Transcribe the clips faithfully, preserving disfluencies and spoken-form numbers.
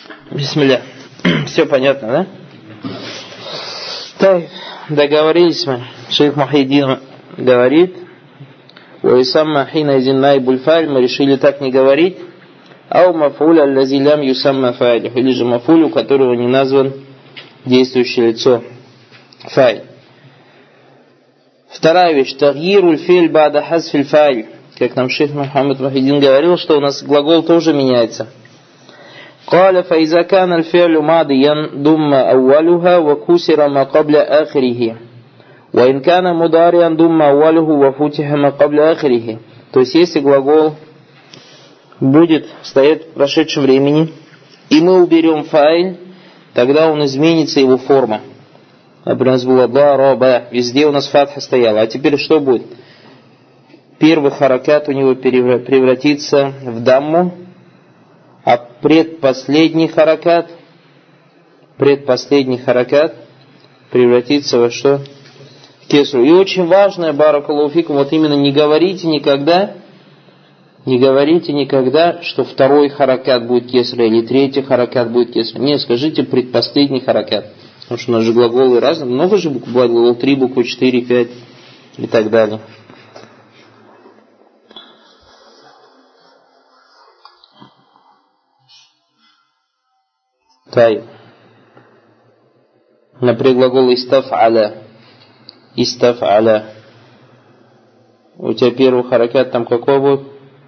Бисмилля. Все понятно, да? Так, договорились мы. Шейх Мухайдин говорит: «Уисамма хина изин найбуль фа'иль», мы решили так не говорить. «Ау маф'уль аллази лям юсамма фа'иль», или же маф'уль, у которого не назван действующее лицо фа'иль. Вторая вещь: тагьируль фи'ль ба'да хазфиль фа'иль. Как нам шейх Мухаммад Мухайдин говорил, что у нас глагол тоже меняется. قال فإذا كان الفعل ماضيا ضم أولها وكسر ما قبل آخره وإن كان مضارعا ضم أوله وفتح ما قبل آخره. То есть если глагол будет стоять в прошедшем времени, и мы уберем фа'иль, тогда он изменится, его форма. Например, у нас было дараба, везде у нас фатха стояла. А теперь что будет? Первый харакат у него превратится в дамму, а предпоследний харакат, предпоследний харакат превратится во что? В кесру. И очень важное, баракаллаху фикум, вот именно не говорите никогда, не говорите никогда, что второй харакат будет кесра или третий харакат будет кесра. Не, скажите предпоследний харакат. Потому что у нас же глаголы разные, много же букв, глагол три, буквы четыре, пять и так далее. Тай. Например, глагол истаф'аля. Истаф'аля. У тебя первый харакат там какой будет?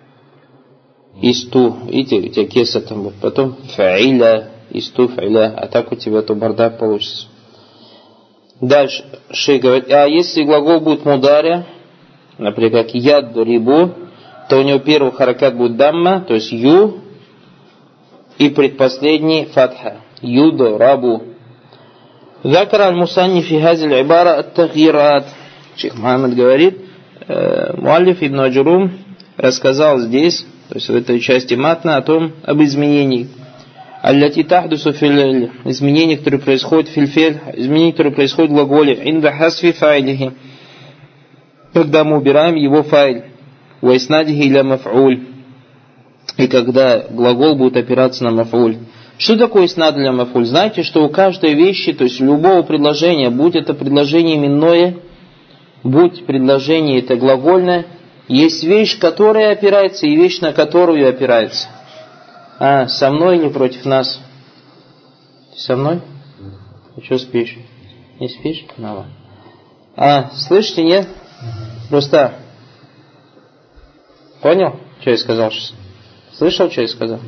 Исту. Видите, у тебя кеса там будет. Потом фа'iля, истуф'иля. А так у тебя то бардак получится. Дальше шейх говорит, а если глагол будет мударя, например, как ядду рибу, то у него первый харакат будет дамма, то есть ю, и предпоследний фатха. Юда, рабу. Закар аль-Мусанни фи хазиль ибара ат-тагьират. Шейх Мухаммад говорит, э, Муаллиф ибн Аджурум рассказал здесь, то есть в этой части матна, о том, об изменении. Аллати тахдусу фил, изменения, которые происходят фильфель, изменения, которые происходят в глаголе. Инда хасфи файлихи. Когда мы убираем его файл. Ва иснадихи иля маф'уль. И когда глагол будет опираться на маф'уль. Что такое иснад для маф'уль? Знаете, что у каждой вещи, то есть любого предложения, будь это предложение именное, будь предложение это глагольное, есть вещь, которая опирается, и вещь, на которую опирается. А, со мной или против нас? Ты со мной? Ты что спишь? Не спишь? Ну, а, слышите, нет? Просто. Понял, что я сказал сейчас? Слышал, что я сказал?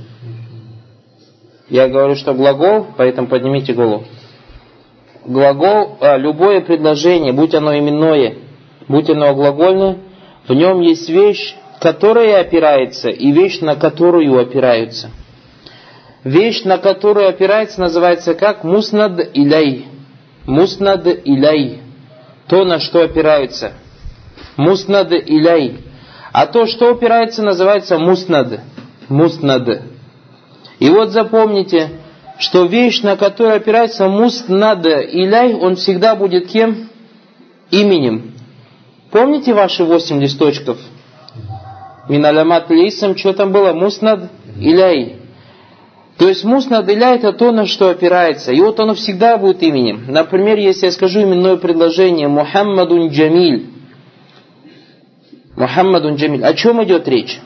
Я говорю, что глагол, поэтому поднимите голову. Глагол, а, любое предложение, будь оно именное, будь оно глагольное, в нем есть вещь, которая опирается, и вещь, на которую опираются. Вещь, на которую опирается, называется как муснад иляй. Муснад иляй. То, на что опираются. Муснад иляй. А то, что опирается, называется муснад. Муснад. И вот запомните, что вещь, на которую опирается муснад иляй, он всегда будет кем? Именем. Помните ваши восемь листочков? Миналямат лейсам, что там было? Муснад иляй. То есть муснад иляй это то, на что опирается. И вот оно всегда будет именем. Например, если я скажу именное предложение Мухаммадун Джамиль. Мухаммадун Джамиль. О чем идет речь?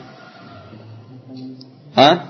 А?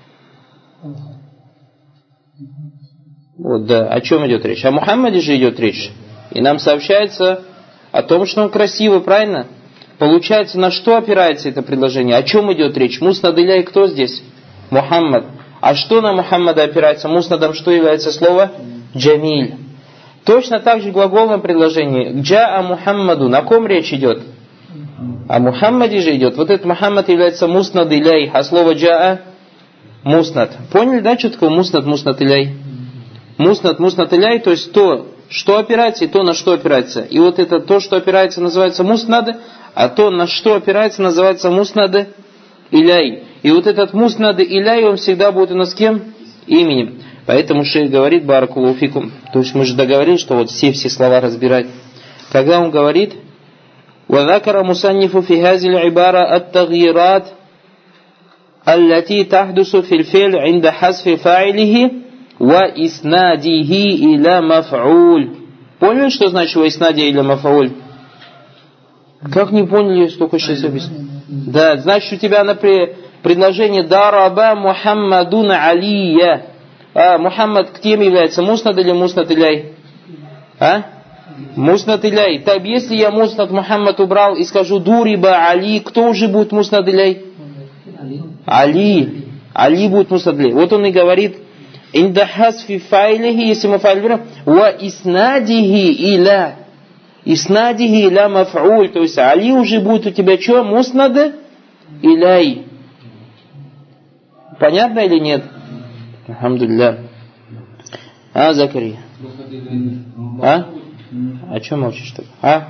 Вот, да. О чем идет речь? О Мухаммаде же идет речь. И нам сообщается о том, что он красивый, правильно? Получается, на что опирается это предложение? О чем идет речь? Муснад иляй кто здесь? Мухаммад. А что на Мухаммада опирается? Муснадом что является слово? Джамиль. Точно так же в глаголном предложении. Джаа Мухаммаду. На ком речь идет? О Мухаммаде же идет. Вот этот Мухаммад является муснад иляй. А слово джаа муснад. Поняли, да, что такое муснад, муснад иляй? Муснад, муснад иляй, то есть то, что опирается, и то, на что опирается. И вот это то, что опирается, называется муснад, а то, на что опирается, называется муснад иляй. И вот этот муснад иляй, он всегда будет у нас кем? Именем. Поэтому шейх говорит, баракаллаху фикум. То есть мы же договорились, что вот все-все слова разбирать. Когда он говорит, وَذَكَرَ مُصَنِّفُ فِي هَذِهِ الْعِبَارَةِ التَّغْيِيرَاتِ التي تحدث في الفعل عند حذف فاعله وإسناده إلى مفعول. Поняли, что значит وإسناده إلى مفعول? Как не поняли, столько сейчас объяснил? Да, значит, у тебя, например, предложение дараба Мухаммадун Алия. А Мухаммад кем является? Муснад или муснад иляй? А? Муснад иляй. Так, если я муснад Мухаммад убрал и скажу дуриба Али, кто уже будет муснад иляй? Али. Али будет муснад иляй. Вот он и говорит, инда хасфи файлихи, если мы файл берем, ва иснадихи иля. Иснадихи иля маф'уль. То есть Али уже будет у тебя что? Муснад иляй. Понятно или нет? Алхамдулилля. А, Закария? А? О чем молчишь так? А?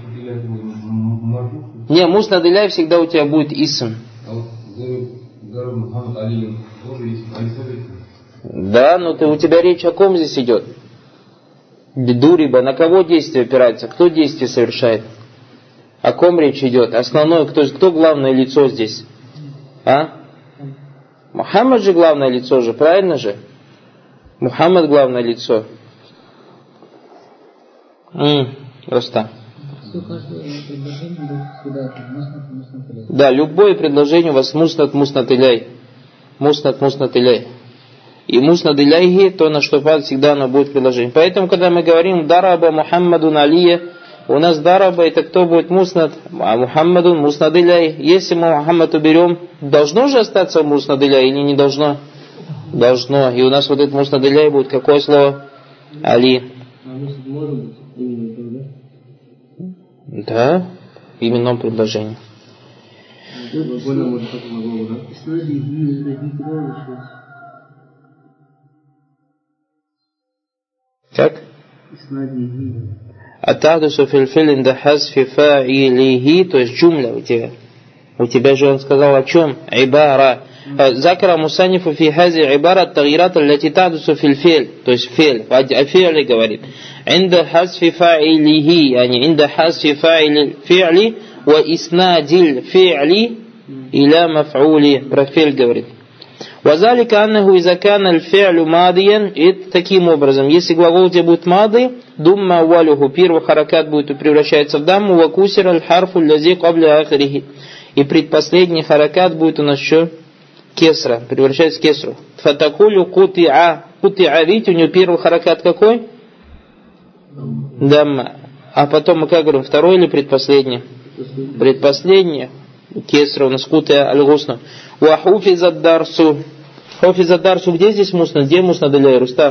Не, муснад иляй всегда у тебя будет исм. Да, но ты, у тебя речь о ком здесь идет? Дуриба, на кого действие опирается? Кто действие совершает? О ком речь идет? Основное, кто, кто главное лицо здесь? А? Мухаммад же главное лицо же, правильно же? Мухаммад главное лицо. М-м, просто. Да, любое предложение у вас муснад муснад иляй. Муснад муснад иляй. И муснад иляйхи, то на что падает, всегда оно будет предложение. Поэтому, когда мы говорим дараба Мухаммадун Алия, у нас дараба это кто будет муснад, а Мухаммадун муснад иляй. Если мы Мухаммад уберем, должно же остаться муснад иляй или не должно? Должно. И у нас вот этот муснад иляй будет какое слово? Али. Да, в именном предложении. Как? Атахдусу фильфиль инда хазфи фа'илихи, то есть джумля у тебя. У тебя же он сказал о чем? Ибара. Закара мусанифу фи хази ибара тагират аллати тахдусу фильфиль, то есть филь. О фи'ле говорит. Инда хазфи фа'илихи, yani инда хазфи фа'или фи'ли ва иснадиль фи'ли иля маф'ули. Про филь говорит. وذلك أنه إذا كان الفعل ماضيا, и таким образом, если глагол у тебя будет мады, думма аввалюху, первый харакат будет превращаться в дамму, ва кусир аль-харфу лязи кабля ахрихи, и предпоследний харакат будет у нас что? Кесра, превращается в кесру. Фатакулю кути'a, кути'a, видите, у него первый харакат какой? Дамма. А потом мы как говорим, второй или предпоследний? Предпоследний. Кесра у нас кути'a аль-гусна. Ва хуфиза дарсу. Хуфиза дарсу, где здесь муснад? Где муснад иляй, Рустам?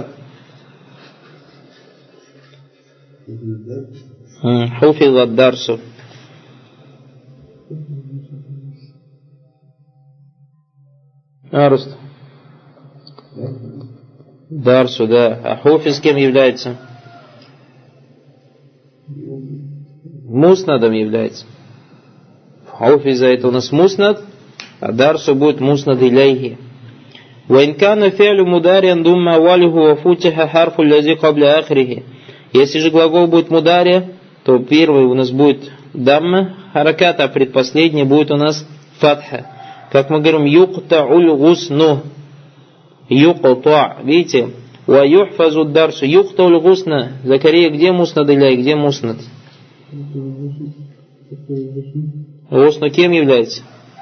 Хуфиза дарсу. А, Рустам. Дарсу, да. А хуфиз кем является? Муснадом является. Хуфиза это у нас муснад, а дарсу будет муснад иляйхи. وإن كان فعل مضارع ضم أوله وفتح حرف الذي قبل آخره. Если же глагол будет мудария, то первый у нас будет дамма, харакат, а предпоследний будет у нас фатха. Как мы говорим, юкта'уль гусну. Юкта'уль, видите? Ва юхфазу дарсу. Юкта'уль гусна. Закария, где муснад иляй, где муснад? Гусну кем является?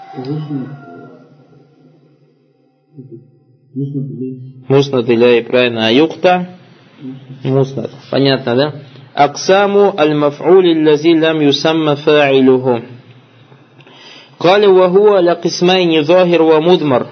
Муснад иляй, правильно. А юкта? Муснад. Понятно, да? Аксаму аль-маф'уль аллази лам юсамма фа'илуху. قال وهو لقسمين ظاهر ومضمر.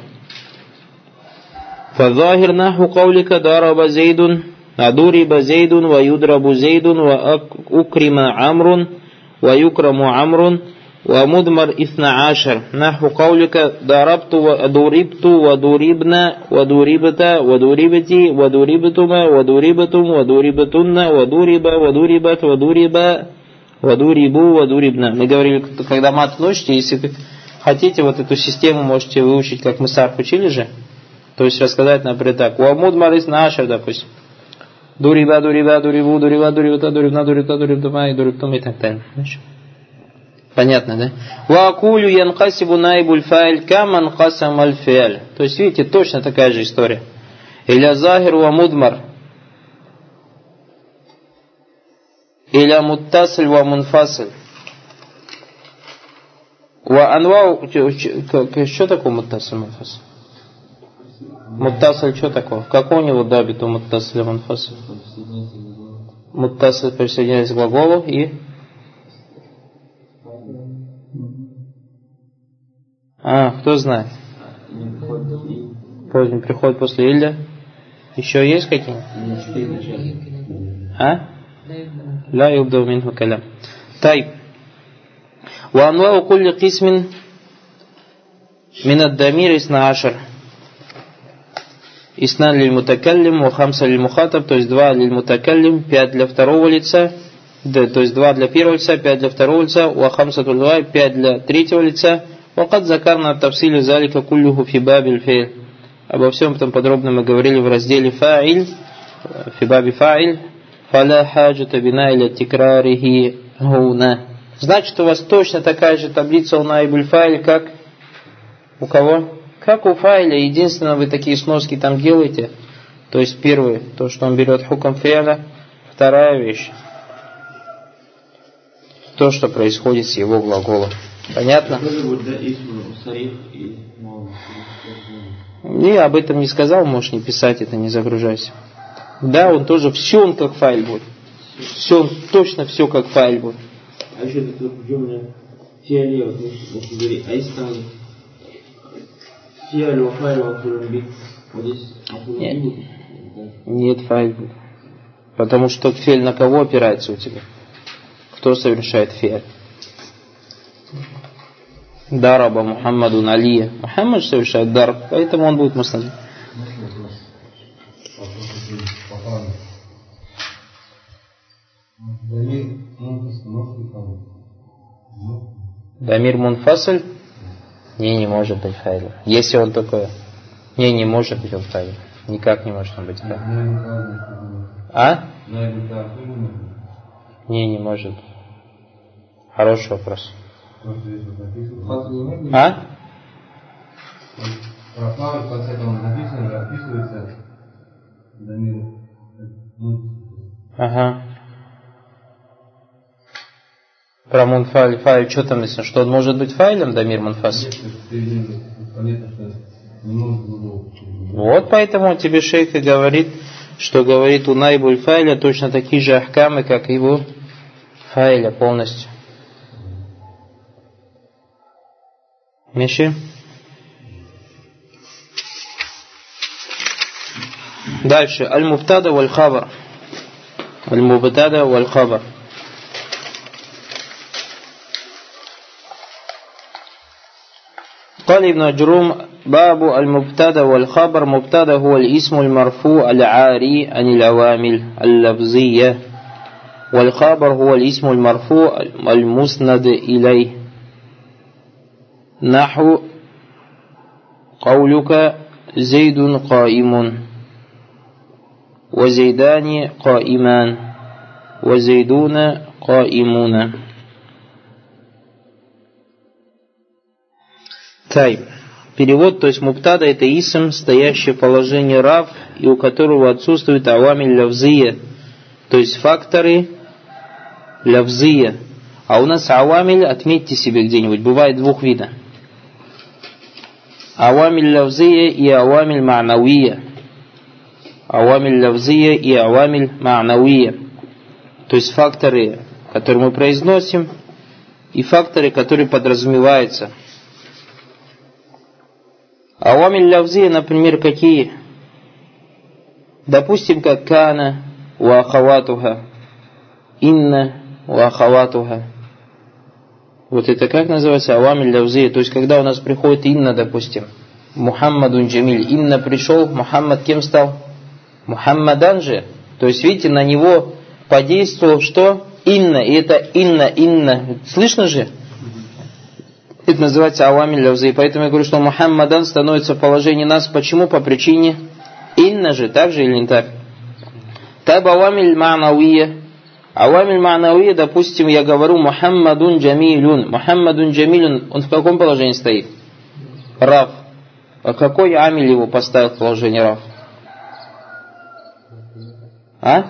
فالظاهر نحو قولك ضرب زيد ضرب زيد ويضرب زيد وأكرم عمرو ويكرم عمرو. ومضمر اثنى عشر نحو قولك ضربت وضربت وضربنا وضربت وضربتي وضربتما وضربتم وضربتن وضرب وضربت وضرب وضربوا وضربنا. Мы говорили, когда мат носите, если хотите вот эту систему, можете выучить, как мы сарф учили же. То есть рассказать, например, так. Уамудмар исна ашар, допустим. Дуриба, дуриба, дурибу, дуриба, дуриба, дурибна, дурибта, дурибтума и дурибтум и так далее. Понятно, да? Ваакулю янкасибу наибуль фаиль каман касам аль фиаль. То есть, видите, точно такая же история. Иля захир ва мудмар. Иля муттасль ва мунфасль. Ва анвау... Что такое муттасль мунфасль? Муттасль что такое? Какой у него дабит у муттасль мунфасль? Муттасль присоединяется к глаголу и... А, кто знает? Поздний приход после Илья. Еще есть какие-нибудь? А? Ла юбдау минху калям. Тайб. Ва анвау кулли кисмин мин ад-дамир исна ашар. Исна лиль мутакаллим, ва хамса лиль мухатаб, то есть два лиль мутакаллим, пять для второго лица, да, то есть два для первого лица, пять для второго лица, ва хамса туль два, пять для третьего лица. Вакад закарна тавсилю залика куллюху фи бабиль фейль. Обо всем этом подробно мы говорили в разделе фаиль, фи баби фаиль, фаля хаджута бина иля тикрарихи гуна. Значит, у вас точно такая же таблица у наибуль фаиль, как у кого? Как у фаиля. Единственное, вы такие сноски там делаете. То есть, первое, то, что он берет хукам фиаля. Вторая вещь, то, что происходит с его глаголом. Понятно? Я об этом не сказал, можешь не писать это, не загружайся. Да, он тоже, все он как файл будет. Все, он точно все как файл будет. А еще это джумля фиалия, вот если говорить, а если там фиалия, файл, афурумбит, вот здесь афурумбит? Нет, файл будет. Потому что фиаль на кого опирается у тебя? Кто совершает фиаль? Дараба Мухаммаду Алия. Мухаммад совершает дарб, поэтому он будет муслим. Дамир мунфасль? Не, не может быть файл. Если он такой, не, не может быть он файл. Никак не может он быть файл. А? Не, не может. Хороший вопрос. А? Ага. Про мунфаль, файл, что там написано? Что он может быть файлем, дамир мунфас? Вот поэтому тебе шейх и говорит, что говорит у наибуль файля точно такие же ахкамы, как и его файля полностью. Миши? Дальше. Аль-муфтада валь-хабар. Аль-муфтада валь-хабар. قال ابن أجروم باب المبتدا والخبر. مبتدا هو الاسم المرفوع العاري عن العوامل اللفظية، والخبر هو الاسم المرفوع المسند إليه. نحو قولك زيد قائم، وزيدان قائمان، وزيدون قائمون. Тай. Перевод, то есть мубтада это исм, стоящий в положении рав, и у которого отсутствует авамиль лавзия, то есть факторы лавзия. А у нас авамиль, отметьте себе где-нибудь, бывает двух видов. Авамиль лавзия и авамиль ма'навия. Авамиль лавзия и авамиль ма'навия. То есть факторы, которые мы произносим, и факторы, которые подразумеваются. Авамиль лавзия, например, какие? Допустим, как кана ва ахаватуха, инна ва ахаватуха. Вот это как называется? Авамиль лавзия. То есть, когда у нас приходит инна, допустим, Мухаммадун Джамиль. Инна пришел, Мухаммад кем стал? Мухаммадан же. То есть, видите, на него подействовал что? Инна. И это инна, инна. Слышно же? Это называется авамиль лавзия. Поэтому я говорю, что Мухаммадан становится в положении нас. Почему? По причине инна же. Так же или не так? Таб авамиль ма'навия. Авамиль ма'навия, допустим, я говорю Мухаммадун джамилюн. Мухаммадун джамилюн, он в каком положении стоит? Раф. А какой амиль его поставил в положение раф? А?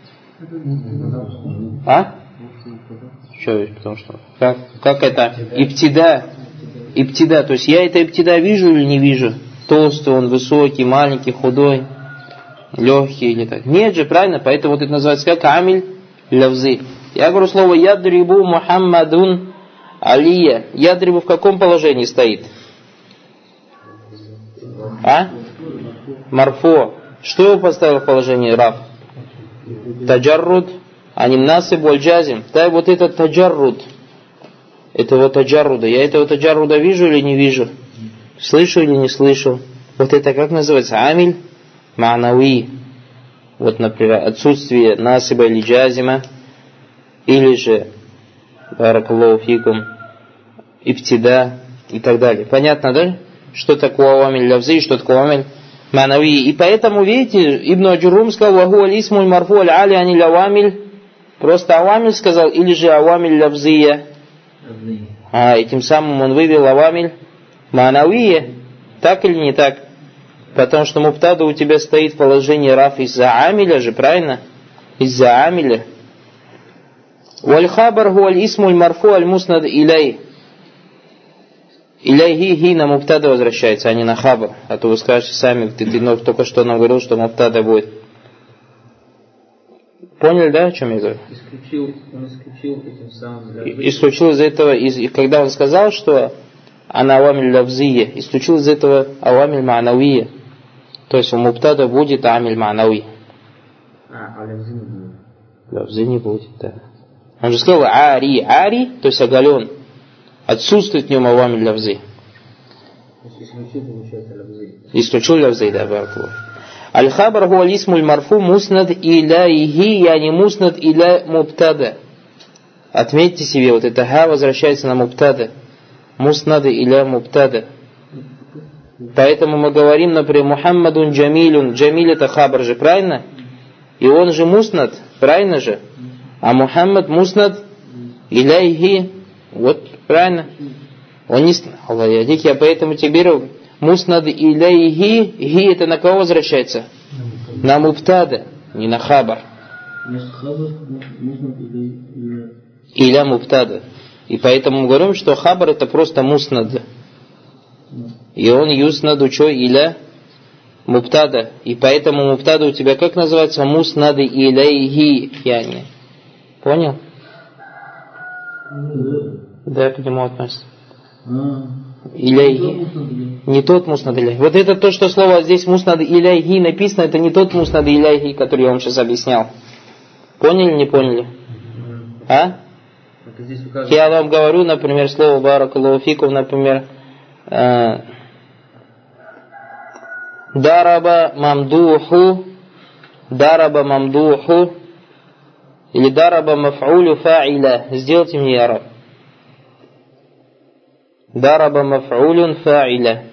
А? Что, потому что? Как, как это? Иптида. Иптида. То есть я это иптида вижу или не вижу? Толстый он, высокий, маленький, худой, легкий или так. Нет же, правильно? Поэтому вот это называется как амиль лавзы. Я говорю слово ядрибу Мухаммадун алия. Ядрибу в каком положении стоит? А? Марфо. Что его поставил в положение раф? Таджарруд, аним насиб валь джазим. Да, вот этот таджарруд, этого таджарруда, я этого таджарруда вижу или не вижу? Слышу или не слышу? Вот это как называется? Амиль ма'науи. Вот, например, отсутствие насиба или джазима, или же баракаллаху фикум, иптида и так далее. Понятно, да? Что такое амиль лавзи, что такое амиль ма'науи. И поэтому, видите, Ибн Аджуррум сказал, ваху аль-исмуль марфу аль-али аниль авамиль. Просто авамиль сказал, или же авамиль лавзия. А, и тем самым он вывел авамиль ма'науия. Так или не так? Потому что мубтада у тебя стоит в положении раф из-за амиля же, правильно? Из-за амиля. Валь-хабар ху аль-исмуль марфу аль-муснад илей. Иляйхи хи на мубтада возвращается, а не на хабар. А то вы скажете сами, ты, ты ну, только что нам говорил, что мубтада будет. Поняли, да, о чем я говорю? Исключил, он исключил этим самым. Исключил из этого, из, когда он сказал, что ана авамиль лавзия, исключил из этого авамиль ма'науия. То есть у мубтада будет амиль ма'науи. А, а лавзи не будет. Лавзи не будет, да. Он же сказал ари, ари, то есть оголен. Отсутствует в нем авамиль лавзи. Исключил, получается, лавзи. Исключил лавзи, да, баракаллаху. Аль-хабар ху аль-исмуль марфу муснад иляйхи, яни муснад иля мубтада. Отметьте себе, вот это ха возвращается на мубтада. Муснад иля мубтада. Поэтому мы говорим, например, Мухаммадун джамилюн. Джамиль это хабар же, правильно? И он же муснад, правильно же? А Мухаммад муснад иляйхи. Вот, правильно? Он не... Аллах ядик, я поэтому тебе говорю, муснад иляйхи, хи это на кого возвращается? На мубтада, не на хабар. Иля мубтада. И поэтому мы говорим, что хабар это просто муснад. И он юснаду что? Иля мубтада. И поэтому мубтада у тебя как называется? Муснады иляйхи. Яни. Понял? Да, к нему относится. Иляйхи. Не тот муснад иляйхи. Вот это то, что слово здесь муснад иляйхи написано, это не тот муснад иляйхи, который я вам сейчас объяснял. Поняли, не поняли? А? Я вам говорю, например, слово баракаллаху фикум, например, дараба мамдуху, дараба мамдуху, или дараба маф'улю фа'iля. Сделайте мне я раб. Дараба маф'улюн фа'iля.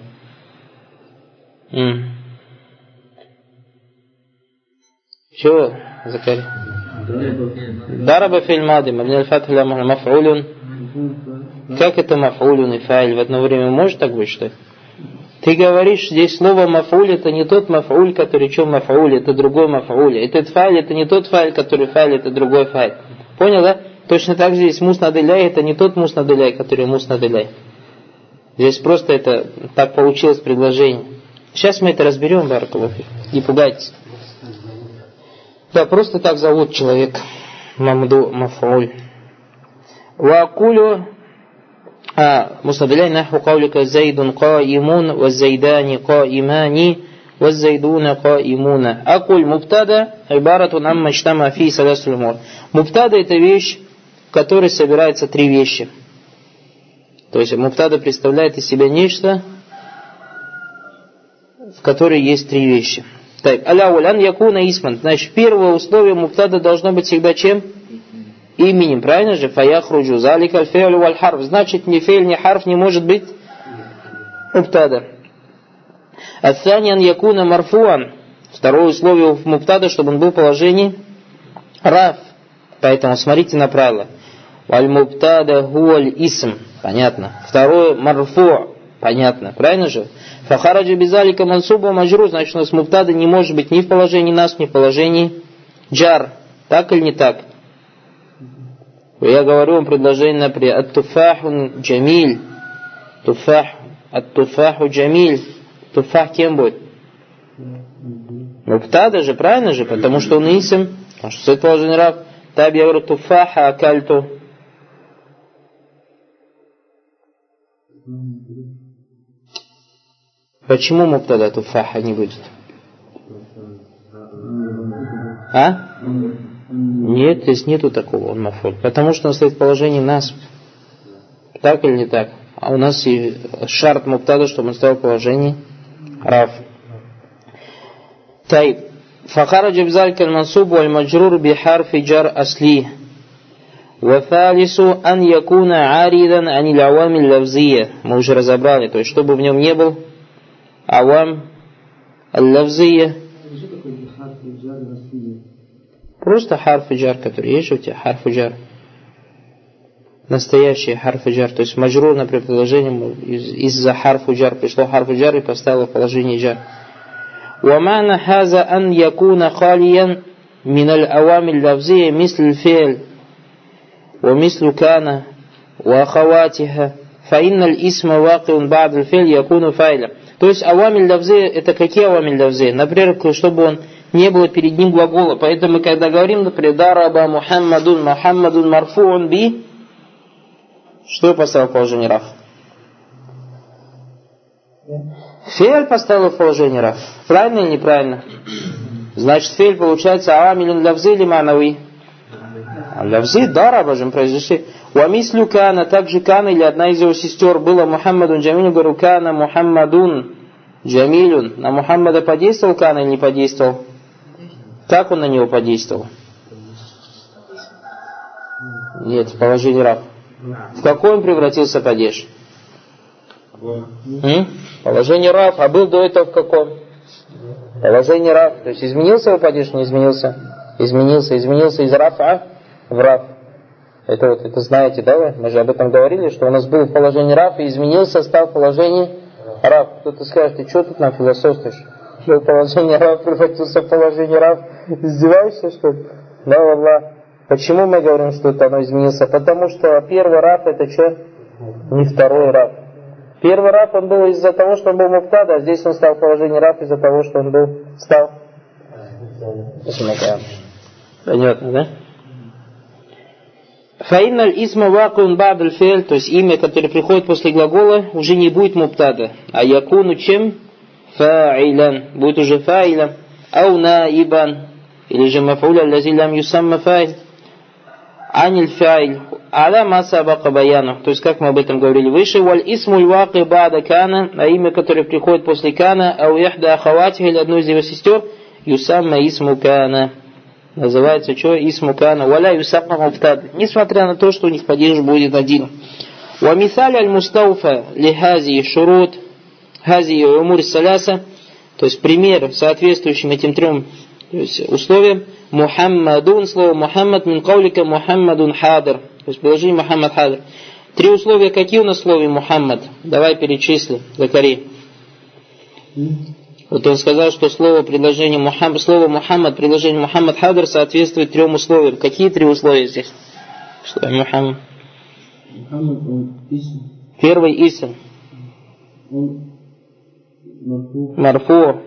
Чего, Закарий? Дараба филь мади, мабни аль-фатх ля маф'улюн. Как это маф'улюн и фа'иль в одно время может так быть, что ли? Ты говоришь, здесь слово маф'уль это не тот маф'уль, который что маф'уль, это другой маф'уль. Этот фа'иль это не тот фа'иль, который фа'иль, это другой фа'иль. Понял, да? Точно так же здесь муснад иляй это не тот муснад иляй, который муснад иляй. Здесь просто это так получилось предложение. Сейчас мы это разберем, баракаллаху фик. Не пугайтесь. Да, просто так зовут человек. Мамду маф'уль. Вакулю مصنف إليه نحو قولك زيد قائم والزيدان قائمان والزيدون قائمون. أقول مبتدا عبارة عن اجتمع فيه ثلاث أمور. Мубтада это вещь, в которой собираются три вещи. То есть мубтада представляет из себя нечто, в которой есть три вещи. Так, аляулян якуна исман. Значит, первое условие мубтада должно быть всегда чем? Именем, правильно же? Фаяхруджу залика аль-фе'лю валь-харф. Значит, ни фе'ль, ни харф не может быть мубтада. Ат-танян якуна марфуан. Второе условие в мубтада, чтобы он был в положении раф. Поэтому смотрите на правило. Валь-мубтада хуаль исм. Понятно. Второе марфу. Понятно. Правильно же? Фахараджа бизалика мансуба маджру. Значит, у нас мубтада не может быть ни в положении нас, ни в положении джар. Так или не так? Я говорю вам предложение, например, ат-туфаху джамиль. Туфах. Ат-туфаху джамиль. Туфах кем будет? Мубтада же, правильно же? Потому что он исм. Потому что это положение рав. Так я говорю, туфаха акальту. Почему мубтада туфаха не будет? А? Нет, здесь нету такого, он мафуль. Потому что он стоит в положении нас. Так или не так? А у нас и шарт мубтада, чтобы он стоял в положении рав. Тайб. Фахараджа бизалика аль-мансуб валь-маджрур бихарфи джар асли. Вафалису ан якуна аридан анил авами лавзия. Мы уже разобрали, то есть чтобы в нем не был авам аль-лавзия. Просто харф джар, который есть у тебя, харф джар. Настоящий харф джар. То есть маджрур, например, предложением из-за харф джар пришло харф джар и поставило в положение джар. ومعنى هذا أن يكون خاليا من الأوامر اللفظية مثل الفعل ومثل كان وأخواتها فإن الاسم واقع بعد الفعل يكون فاعلا. То есть авамиль лавзия, это какие авамиль лавзия? Например, чтобы он не было перед ним глагола. Поэтому мы когда говорим, например, дараба Мухаммадун, Мухаммадун марфуун би, что я поставил в положение раф? Фейль поставил в положение раф. Правильно или неправильно? Значит, фейль получается авамиль лавзи или манави? Лавзи, дараба же произошли. Уамислю кана, также кана или одна из его сестер была Мухаммадун Джамилю, говорю, кана Мухаммадун Джамилюн. На Мухаммада подействовал кана или не подействовал? Как он на него подействовал? Нет, в положении раф. В какой он превратился падеж? М? Положение раф. А был до этого в каком? Положение раф. То есть изменился его падеж, не изменился? Изменился, изменился из рафа в раф. Это вот, это знаете, да вы? Мы же об этом говорили, что у нас был в положении раф и изменился, стал в положении раф. Кто-то скажет, ты что тут нам философствуешь? Что в положении раф превратился в положение раф? Издеваешься, что ли? Да, Аллах. Почему мы говорим, что это оно изменилось? Потому что первый раф это что? Не второй раф. Первый раф он был из-за того, что он был муфтада, а здесь он стал в положении раф из-за того, что он был стал. Понятно, да? Фаинналь исма вакун ба'д аль-фи'ль, то есть имя, которое приходит после глагола, уже не будет муптада, а якуну чем? Фа'iлян, будет уже фа'iля, ау наибан, или же маф'уля лази лам юсамма фа'иль, аниль фа'иль, аля ма сабака баяну, то есть как мы об этом говорили выше, валь исмуль ваки ба'да кана, а имя, которое приходит после кана, ау яхда ахаватих, или одной из его сестер, юсамма исму кана. Называется что? Исму кана. Валя юсамма муфтад. Несмотря на то, что у них падеж будет один. Ва мисаль аль-мустауфа ли хази шурут, хази умур саляса. То есть пример, соответствующим этим трем то есть, условиям. Мухаммадун, слово Мухаммад, мин каулика Мухаммадун хадр. То есть положение Мухаммад хадр. Три условия какие у нас в слове Мухаммад? Давай перечисли, Закари. Вот он сказал, что слово предложение Мухаммад, слово Мухаммад, предложение Мухаммад хадр соответствует трем условиям. Какие три условия здесь? Что Мухаммад? Мухаммад он исм. Первый исм. Он марфу. Марфу.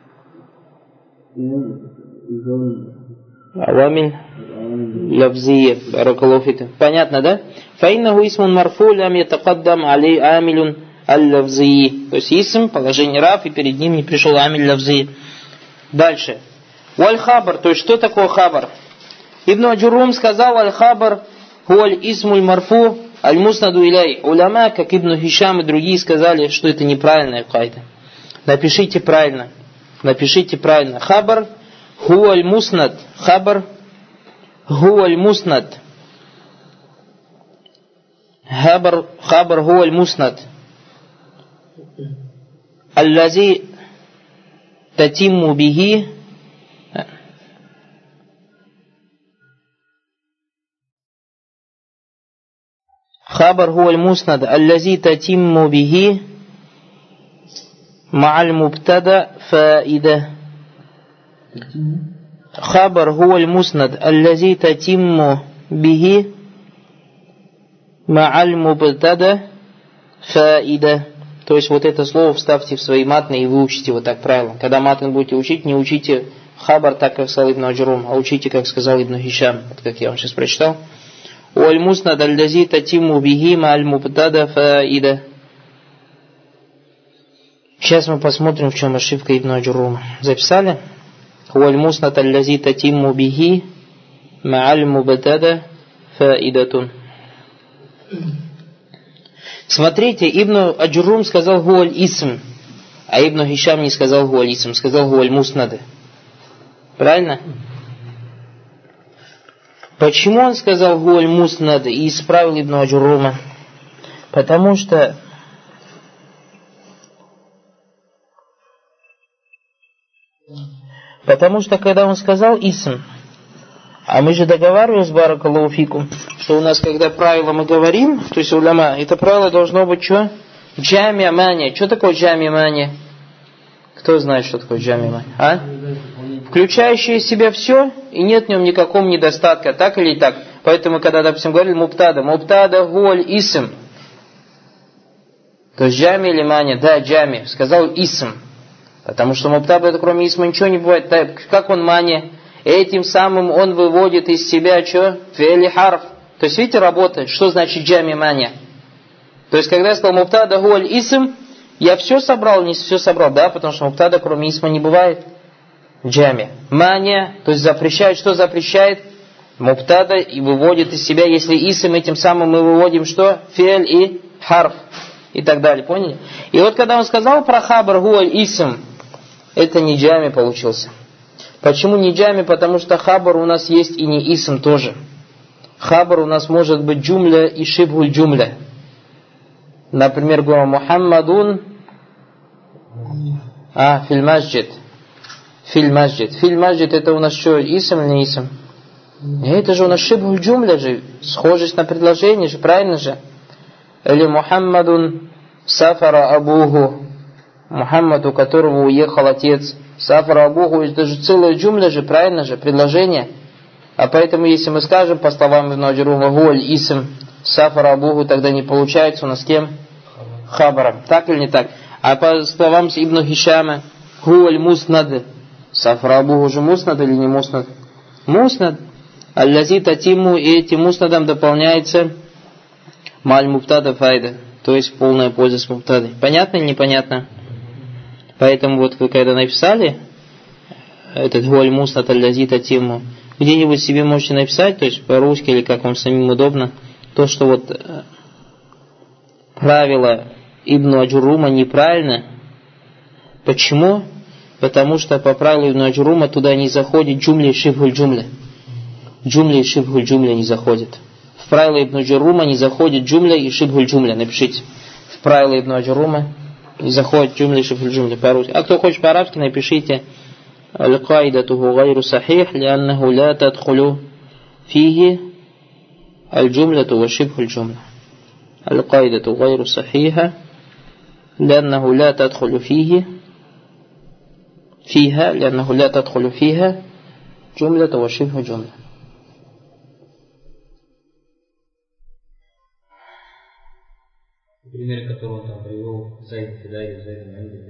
Авамин. Лавзия. Баракалуфика. Понятно, да? Фаиннаху исмун марфу лям ятакаддам алей амилюн аль-лавзи. То есть исм, положение раф, и перед ним не пришел амиль лавзи. Дальше. Валь-хабар. То есть что такое хабар? Ибн Аджурум сказал, аль-хабар хуаль исмуль марфу аль-муснаду иляй. Уляма, как Ибн Хишам и другие сказали, что это неправильная кайда. Напишите правильно. Напишите правильно. Хабар хуаль муснад. Хабар хуаль муснад. Хабар, хабар хуаль муснад. Аллази татимму бихи Хабар хуаль муснад аллази татимму бихи ма'аль мубтада фаида. Хабар хуаль муснад аллази татимму бихи ма'аль мубтада фаида. То есть вот это слово вставьте в свои матны и выучите вот так правильно. Когда матн будете учить, не учите хабар так, как сказал Ибн Аджурум, а учите, как сказал Ибн Хишам, вот как я вам сейчас прочитал. Уаль муснад аллази татимму бихи ма'аль мубтада фаида. Сейчас мы посмотрим, в чем ошибка Ибн Аджурума. Записали? Уаль муснад аллази татимму бихи ма'аль мубтада фаидатун. Смотрите, Ибн Аджурум сказал гуаль исм, а Ибн Хишам не сказал гуаль исм, сказал гуаль муснады. Правильно? Почему он сказал гуаль муснады и исправил Ибн Аджурума? Потому что Потому что когда он сказал исм, а мы же договаривались, баракаллаху фикум, что у нас, когда правило мы говорим, то есть уляма, это правило должно быть что? Джамия мания. Что такое джамия мания? Кто знает, что такое джамия мания? А? Включающее в себя все, и нет в нем никакого недостатка, так или так. Поэтому, когда, допустим, говорили муптада, муптада гуаль исм, то есть джамия или мания? Да, джамия. Сказал исм. Потому что муптада, это кроме исма ничего не бывает. Как он мания? Этим самым он выводит из себя что? Фе'ли харф. То есть, видите, работает. Что значит джами мания? То есть, когда я сказал муптада гуаль исм, я все собрал, не все собрал, да, потому что муптада кроме исма не бывает. Джами. Мания, то есть запрещает, что запрещает? Муптада и выводит из себя, если исм, этим самым мы выводим что? Фе'ль и харф. И так далее, поняли? И вот когда он сказал про хабар гуаль исм, это не джами получился. Почему не джами? Потому что хабар у нас есть и не исм тоже. Хабар у нас может быть джумля и шибгуль джумля. Например, говорим Мухаммадун а, филь масджид. Филь масджид. Филь масджид это у нас что, исм или не исм? Это же у нас шибгуль джумля же. Схожесть на предложение же, правильно же? Или Мухаммадун сафара абуху. Мухаммад, у которого уехал отец. Сафара абуху, это же целая джумля же, правильно же, предложение. А поэтому, если мы скажем по словам Ибн Аджурума гуаль исм сафара абуху, тогда не получается у нас кем? Хабаром. Так или не так? А по словам Ибн Хишама гуаль муснад сафара абуху же муснад или не муснад? Муснад. Аллази татиму, и этим муснадом дополняется маль муптада файда, то есть полная польза с муптадой. Понятно или непонятно? Поэтому вот вы когда написали этот гуаль муснад аллази татиму, где-нибудь себе можете написать, то есть по-русски или как вам самим удобно, то, что вот правило Ибн Аджурума неправильно. Почему? Потому что по правилу Ибн Аджурума туда не заходит джумля и шибгуль джумля. Джумля и шибгуль джумля не заходит. В правило Ибн Аджурума не заходит джумля и шибгуль джумля. Напишите. В правило Ибн Аджурума не заходит джумля и шибгуль джумля по-русски. А кто хочет по-арабски, напишите аль-каидатуху гайру сахих, лианнаху ла тадхулу фиги аль-джумляту ва шибгуль джумля. Аль-каидату гайру сахиха, лианнаху ла тадхулу фиги فيها لأنه لا تدخل فيها جملة وشبه جملة. Пример, который он там привел, Зайд Фидари, Зайд Мэнди,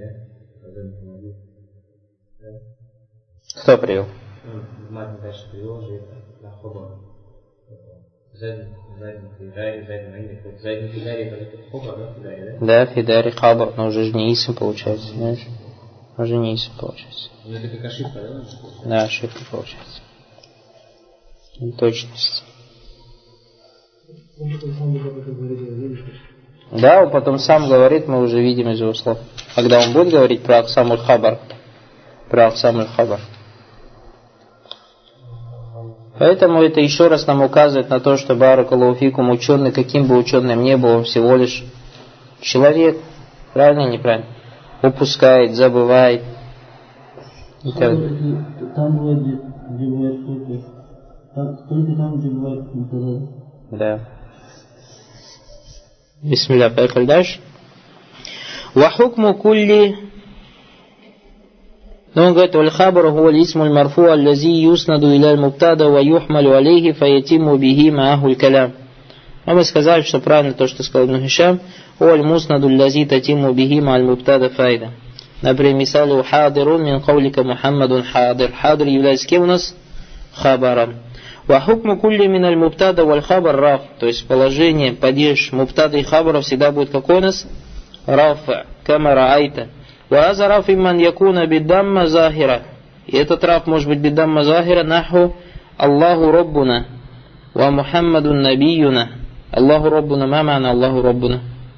да? Кто привел? В матне дальше привел же это Хобар. Зайд Фидари, Зайд Мэнди. Зайд Фидари это Хобар, да? Фидари, да? Да, Фидари, Хабар, но уже не исм получается, знаешь? Уже не исм получается. Ну это как ошибка, да? Да, ошибка получается. Неточность. Да, он потом сам говорит, мы уже видим из его слов. Когда он будет говорить про Аксамуль Хабар. Про Аксамуль Хабар. Поэтому это еще раз нам указывает на то, что баракаллаху фикум, ученый, каким бы ученым ни был, он всего лишь человек. Правильно или неправильно? Упускает, забывает. И так далее. Там бывает, где бывает только там, там, где бывает. Да. Бисмилля, поехали дальше. Вахукму кулли. Но он говорит, валь-хабару хуа лисму аль-марфу аллази юснаду иля аль-мубтада ва юхмалю алейхи фаятиму бихи мааху аль-калям. А мы сказали, что правильно то, что сказал Ибн Хишам. Уаль-муснаду аллази татиму бихи ма аль-мубтада файда. Например, мисалу хадирун мин каулика Мухаммадун хадир. Хадир является кем у нас? Хабаром. Вахукму кулли мин аль-мубтада валь-хабар раф. То есть положение, падеж мубтада и хабара всегда будет какой у нас? Рафа. Кама раайта. Вааза раф имман якуна биддамма захира. И этот раф может быть биддамма захира наху Аллаху Раббуна ва Мухаммадун набиюна. Аллаху Раббуна, ма ма'на Аллаху Раббуна?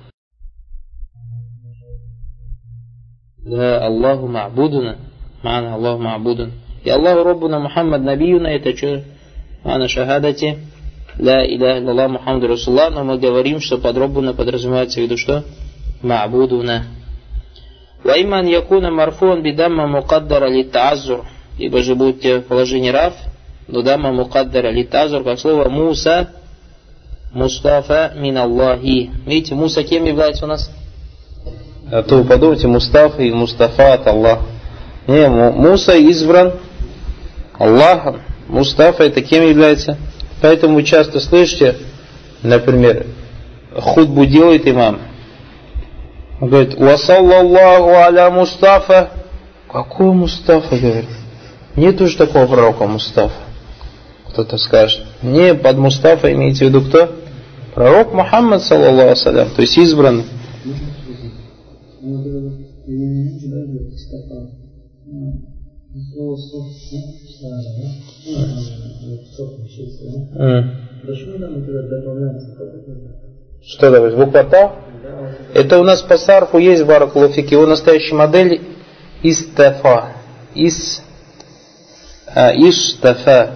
Да, Аллаху Ма'будуна. Ма'на Аллаху Ма'будун. И Аллаху Раббуна Мухаммад набиюна, это что? Ма'на шахадати ла иляха илляллах Мухаммаду Расулуллах. Но мы говорим, что под Раббуна подразумевается в виду что? Ма'будуна. Вайман якуна марфун бидамма мукаддара литтаазур. Ибо же будет в положении раф, но дамма мукаддара литтаазур, как слово Муса Мустафа мин Аллахи. Видите, Муса кем является у нас? А то вы подумайте, Мустафа и Мустафа от Аллаха. Не, Муса избран Аллахом. Мустафа это кем является? Поэтому вы часто слышите, например, хутбу делает имам. Он говорит, «Вассаллаллаху аля Мустафа». Какой Мустафа, говорит? Нет уж такого пророка Мустафа. Кто-то скажет. Не, под Мустафа имеется в виду кто? Пророк Мухаммад, саллаллаху ассалям, то есть избранный. Что давай, буква Та? Это у нас по сарфу есть баракалуфики. Его настоящая модель истафа. Ис, а, иштафа.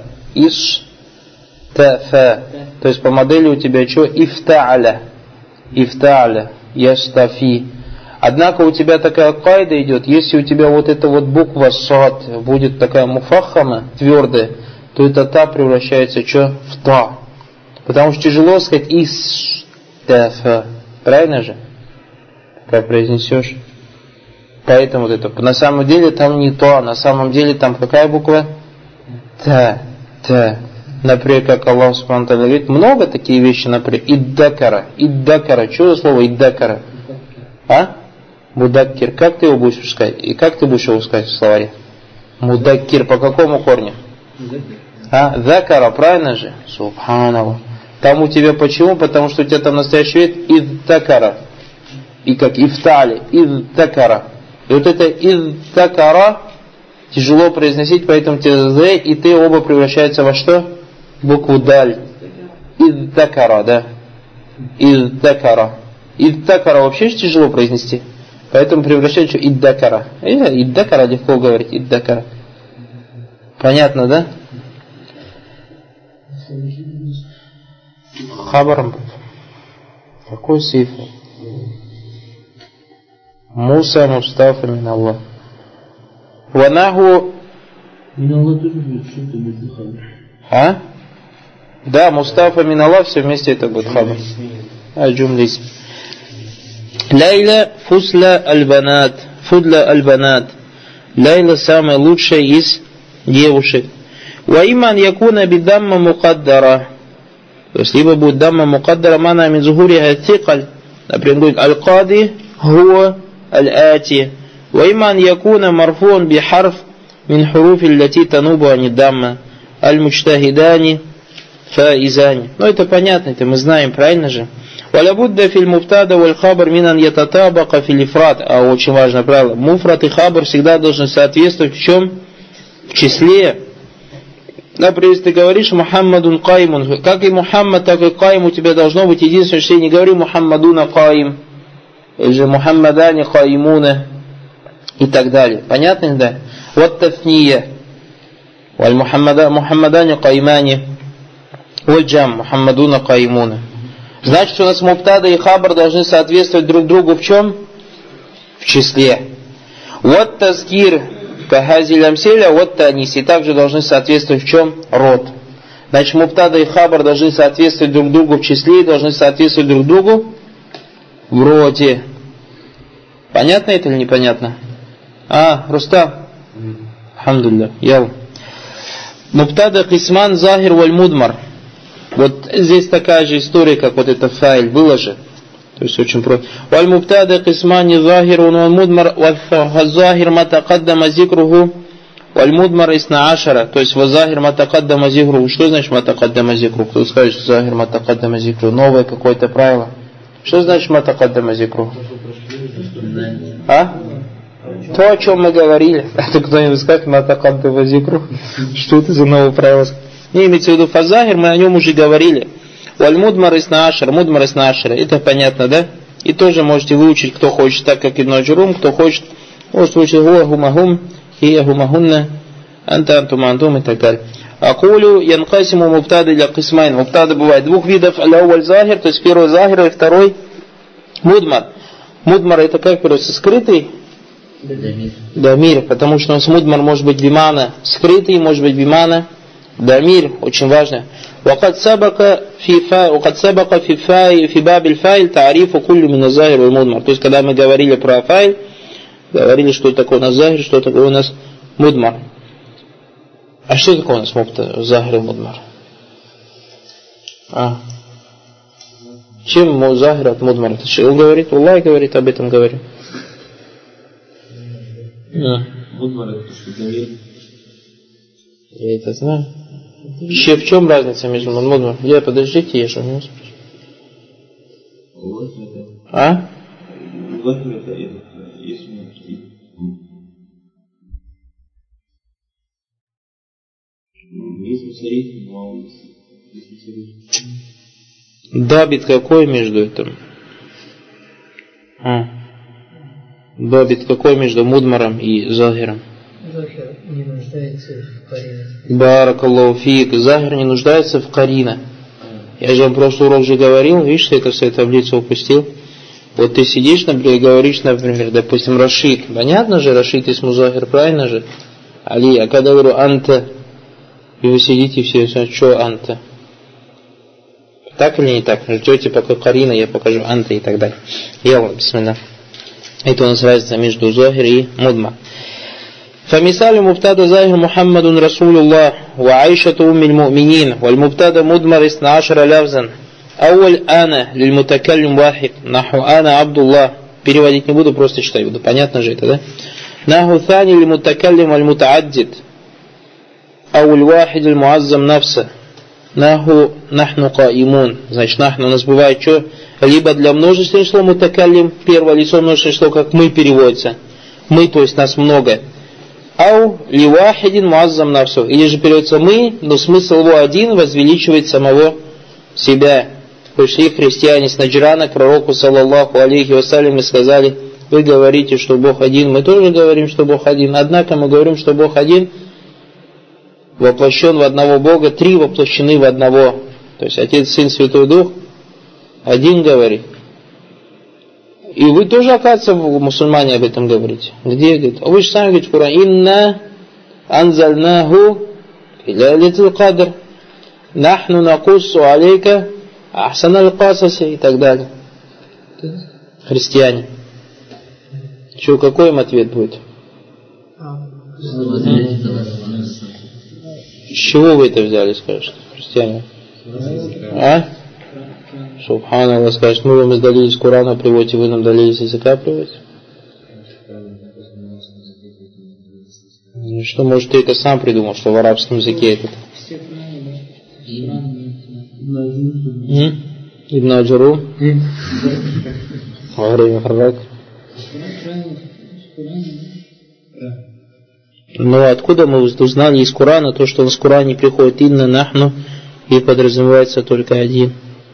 Иштафа. То есть по модели у тебя что? Ифтааля. Ифтааля. Яштафи. Однако у тебя такая кайда идет, если у тебя вот эта вот буква сад будет такая муфахама, твердая, то это та превращается что? В та. Потому что тяжело сказать иштафа. Правильно же? Как произнесешь? Поэтому вот это. На самом деле там не то, на самом деле там какая буква? Та. Та. Например, как Аллах Субхану ва Тааля говорит, много такие вещи, например, иддакара. Иддакара. Что за слово иддакара? А? Мудаккир. Как ты его будешь искать? И как ты будешь его искать в словаре? Мудаккир. По какому корню? А? Закара. Правильно же? Субханаллах. Там у тебя почему? Потому что у тебя там настоящий вид иддакара. И как ифтали. Иддакара. И вот это иддакара тяжело произносить, поэтому тебе з и ты оба превращаются во что? Букву даль. Иддакара, да. Иддакара. Иддакара вообще же тяжело произнести. Поэтому превращается в иддакара. Иддакара легко говорить. Иддакара. Понятно, да? Хабаром. Какой сифр? Муса Мустафа мин Аллах. Ванаху. Мин Аллах тоже будет что-то будет хабар. А? Да, Мустафа мин Аллах, все вместе это будет хабар. А джумлис. Лайла фусла аль-банат. Фудла аль-банат. Лайла самая лучшая из девушек. Ва иман якуна бидамма мукаддара. То есть либо будет дамма мукаддара мана мин зухуриха тикаль. Например, говорит аль-кади хуа аль-ати. Ва иман якуна марфун бихарф мин хуруфи лати танубу ани дамма. Аль-мучтахидани фаизани. Ну это понятно, это мы знаем, правильно же? Валябудда филь муфтада валь хабар минан ятатабака фил ифрат. А очень важное правило. Муфрат и хабар всегда должны соответствовать в чем? В числе. Например, если ты говоришь Мухаммадун каймун, как и Мухаммад, так и кайм у тебя должно быть единственное, что не говори Мухаммадуна кайм, или же Мухаммадани каймуна и так далее. Понятно, да? Вот тафния. Валь Мухаммадани каймани. Валь джам Мухаммадуна каймуна. Значит, у нас муфтада и хабар должны соответствовать друг другу в чем? В числе. Вот тазкир кахазиль амселя, вот таниси. Также должны соответствовать в чем? Род. Значит, муфтада и хабар должны соответствовать друг другу в числе и должны соответствовать друг другу Вроде. Понятно это или непонятно? А, Рустам? Алхамдулилля. Ял. Мубтада кисман захир валь мудмар. Вот здесь такая же история, как вот это файль было же. То есть очень просто. Валь мубтада кисмани захир валь мудмар валь захир матакаддама зикруху валь мудмар исна ашара. То есть вазахир матакаддама зикруху. Что значит матакаддама зикруху? Кто скажет, что захир матакаддама зикруху? Новое какое-то правило. Что значит матакаддама зикруху? А? То, о чем мы говорили. Это кто-нибудь скажет матакаддама зикруху? Что это за новое правило? Не имеется в виду фазахир, мы о нем уже говорили. Валь мудмар исна ашара, мудмар исна ашара. Это понятно, да? И тоже можете выучить, кто хочет, так как Ибн Аджурум, кто хочет, может выучить хуа хумахум, хия хумахунна, анта антум антум и так далее. Акулю янкасиму мубтада для кисмайн. Мубтада бывает двух видов. Аляуваль захир, то есть первый захир, и второй мудмар. Мудмар это как переводится? Скрытый? Дамир. Дамир, потому что у нас мудмар может быть бимана скрытый, может быть бимана дамир, очень важно. وقد سبق في فا وقد سبق في فا في باب الفاعل تعريف كل من الظاهر والمضمر. То есть когда мы говорили про фаиль, говорили, что такое у нас захир, что такое у нас мудмар. А что такое у нас захир и мудмар? А? Чем захир от мудмар? Это что говорит? Аллах говорит, об этом говорит. Мудмар это то, что дамир. Я это знаю. Еще в чем разница между мудмар? Я подождите, я же не успею. А? Дабит какой между этим? А. Дабит какой между мудмаром и захиром? Захир не нуждается в карине. Баракаллаху фик. Захир не нуждается в карина. Я же вам в прошлый урок же говорил, видишь, что это в свою таблицу упустил. Вот ты сидишь, например, и говоришь, например, допустим, Рашид. Понятно же, Рашид из музахир, правильно же? Али, а когда я говорю анта, и вы сидите все, что анта? Так или не так? Ждете, пока карина, я покажу анта и так далее. Я вам, бисмилlah. Это у нас разница между захир и мудмар. فمثال مبتدا ظاهر محمد رسول الله وعائشة أم المؤمنين والمبتدا مضمر اثنا عشر لفظا أول أنا للمتكلم واحد نحو أنا عبد الله. Переводить не буду, просто читать буду. Понятно же это, да? نحو ثاني للمتكلم والمتعدد أو الواحد المعظم نفسه نحو نحن قائمون. Значит, нахну у нас бывает что? Либо для множественного числа мутакаллим, первое лицо множественное число, как мы переводится. Мы, то есть нас много. Ау ливахидин муаззам нафсу. Или же переводится мы, но смысл его один, возвеличивает самого себя. Пришли христиане с Наджрана к пророку саллаллаху алейхи вассалям и сказали: вы говорите, что Бог один, мы тоже говорим, что Бог один. Однако мы говорим, что Бог один воплощен в одного Бога, три воплощены в одного. То есть Отец, Сын, Святой Дух один говорит. И вы тоже, оказывается, мусульмане об этом говорите. Где? Говорит, а вы же сами говорите в Коране: «Инна анзальнаху фи лайлатил кадр, нахну накуссу алейка ахсанал касаси» и так далее. Христиане. Что, какой им ответ будет? С чего вы это взяли, скажешь, христиане? А? Субханаллах, скажет, мы вам издали из Корана приводите, вы нам дали из языка приводите. Ну что, может, ты это сам придумал, что в арабском языке это? Ибн Аджурум? Во время Харрак? Но откуда мы узнали из Корана то, что у нас в Коране приходит инна нахну и подразумевается только один?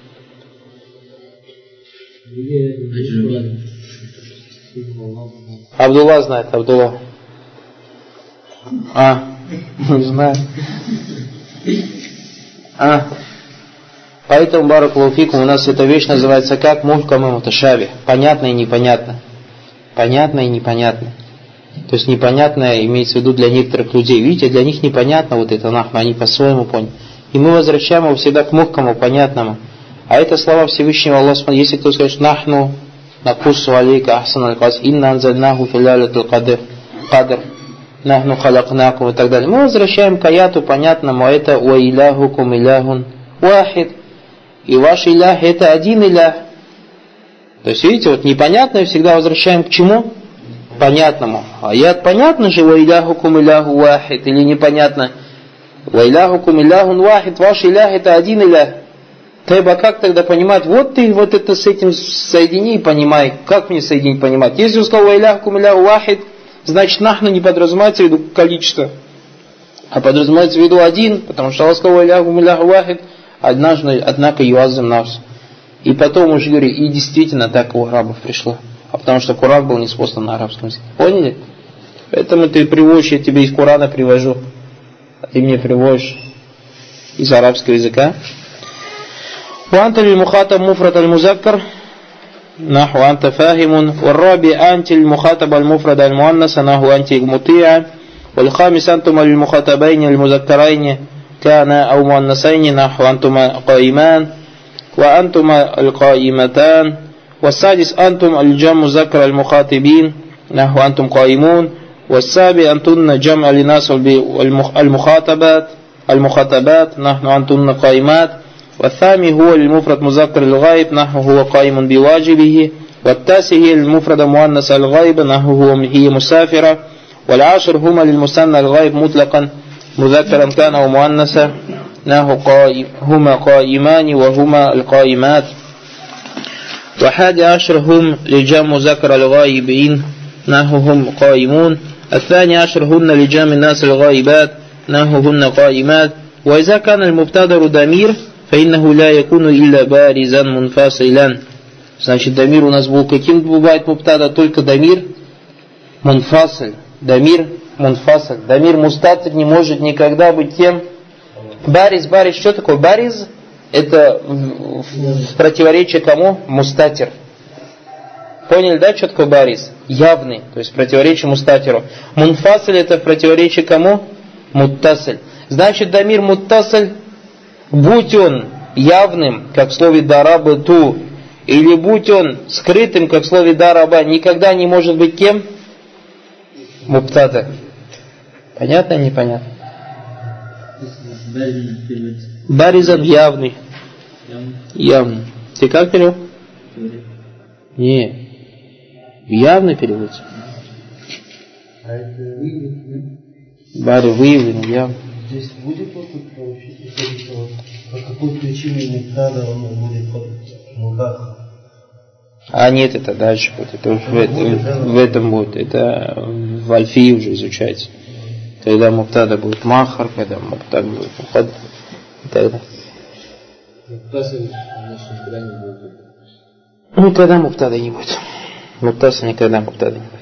Абдулла знает, Абдулла. А, не знаю. А. Поэтому, баракаллаху фикум, у нас эта вещь называется как мухкам и муташаби. Понятно и непонятно. Понятно и непонятно. То есть непонятное имеется в виду для некоторых людей. Видите, для них непонятно вот это нахну, они по-своему поняли. И мы возвращаем его всегда к мухкаму, понятному. А это слова Всевышнего Аллаха. Если кто скажет нахну, накуссу алейка ахсаналь кас, инна анзальнаху фи лайлатил кадр, кадр, нахну халакнакум и так далее. Мы возвращаем к аяту понятному, это ва иляхукум иляхун вахид. И ваш илях это один илях. То есть, видите, вот непонятное всегда возвращаем к чему? Понятному. Аят понятно же, ва иляхукум иляху вахид, или непонятно? Ва иляхукум иляхун вахид, ваш илях это один илях. Треба как тогда понимать? Вот ты вот это с этим соедини и понимай. Как мне соединить, понимать? Если слово иляхукум иляху вахид, значит нахну не подразумевается в виду количество, а подразумевается в виду один, потому что слово иляхукум иляху вахид, однажды, однако юазим нас. И потом уже говорю, и действительно так у арабов пришло. А потому что Коран был неспослан на арабском языке. Поняли? Поэтому ты приводишь, я тебе из Корана привожу, а ты мне приводишь из арабского языка. وأنت للمخاطب مفرد المذكر نحو أنت فاهم. والرابع أنت المخاطب المفرد المؤنث نحو أنت مطيع. والخامس أنتم للمخاطبين المذكرين كان أو مؤنثين نحو أنتم قائمان وأنتم القائمتان. والسادس أنتم الجمع مذكر المخاطبين نحو أنتم قائمون. والسابع أنتن جمع لناس المخاطبات المخاطبات نحن أنتن قائمات. والثامن هو المفرد مذكر الغائب نحو هو قائم بواجبه. والتاسع هي المفرد مؤنث الغائب نحو هو هي مسافرة. والعاشر هما للمثنى الغائب مطلقا مذكرا كان أو مؤنثا نحو قائم هما قائمان وهما القائمات. وحادي عشر هم لجمع مذكر الغائبين نحو هم قائمون. الثاني عشر هن لجمع الناس الغائبات نحو هن قائمات. وإذا كان المبتدأ ضمير فإنه لا يكون إلا بارزا منفصلا. Значит, дамир у нас был каким бывает мубтада? Только дамир мунфасль. Дамир мунфасль. Дамир мустатир не может никогда быть тем. Бариз, бариз, что такое бариз? Это в, в противоречие кому? Мустатир. Поняли, да, что такое бариз? Явный, то есть противоречие мустатиру. Мунфасль это в противоречие кому? Муттасль. Значит, дамир муттасль, будь он явным, как в слове дараба ту, или будь он скрытым, как в слове дараба, никогда не может быть кем? Мубтада. Понятно или непонятно? Баризан явный. Явный. Ты как перевел? Не. Явный переводится. Бари выявленный, явный. Здесь будет опыт получить, по какой причине муптада он будет мудах? А нет, это дальше будет. Это уже в, этом, в этом будет. Это в Альфии уже изучается. Когда муптада будет махар, когда муптада будет мухад и так далее. Никогда муптада не будет. Муптаса никогда муптада не будет.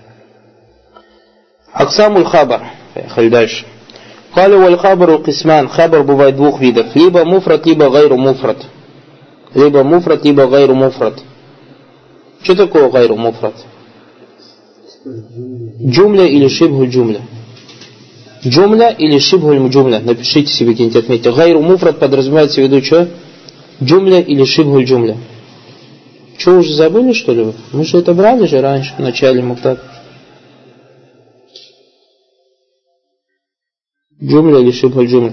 Аксамуль хабар. Поехали дальше. Кали валь хабару кисман. Хабар бывает двух видов. Либо муфрат, либо гайру муфрат. Либо муфрат, либо гайру муфрат. Что такое гайру муфрат? Джумля или шибху джумля. Джумля или шибху джумля. Напишите себе где-нибудь, отметьте. Гайру муфрат подразумевается в виду что? Джумля или шибху джумля. Что, уже забыли, что ли вы? Мы же это брали же раньше, в начале муфтад. Джумля или шибху джумля.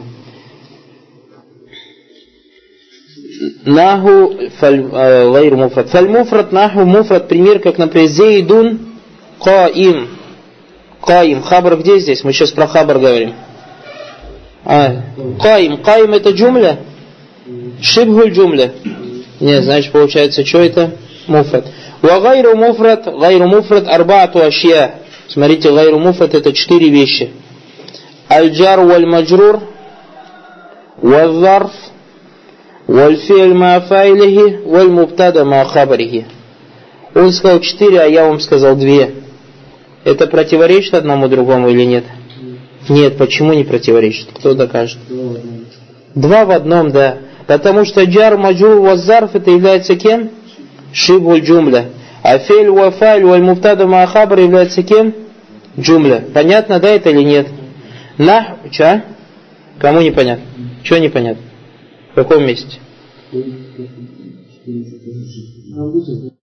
Наху гайру муфрат. Фаль муфрат наху муфрат. Пример, как, например, зейдун каим. Каим. Хабар где здесь? Мы сейчас про хабар говорим. А, каим. Каим это джумля? Шибху джумля. Нет, значит получается, что это? Муфрат. Ва гайру муфрат. Гайру муфрат арбаату ашья. Смотрите, гайру муфрат это четыре вещи. Аль-джар валь-маджрур, валь-зарф, валь-фи'ль ма фа'илихи, валь-мубтада ма хабарихи. Он сказал четыре, а я вам сказал две. Это противоречит одному другому или нет? Нет, почему не противоречит? Кто докажет? Два в одном, да. Потому что джар, маджрур, валь-зарф это является кем? Шибуль джумля. А фи'ль ва фа'иль валь-мубтада ма хабар является кем? Джумля. Понятно, да, это или нет? На, ча? Кому непонятно? Чего непонятно? В каком месте?